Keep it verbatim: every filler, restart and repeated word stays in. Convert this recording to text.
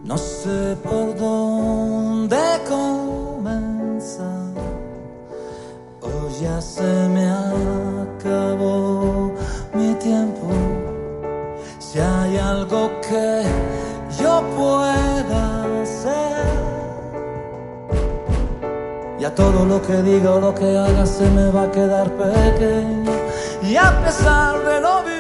No sé por dónde comenzar. Hoy ya se me acabó mi tiempo. Si hay algo que yo pueda hacer, ya todo lo que diga o lo que haga se me va a quedar pequeño. Y a pesar de lo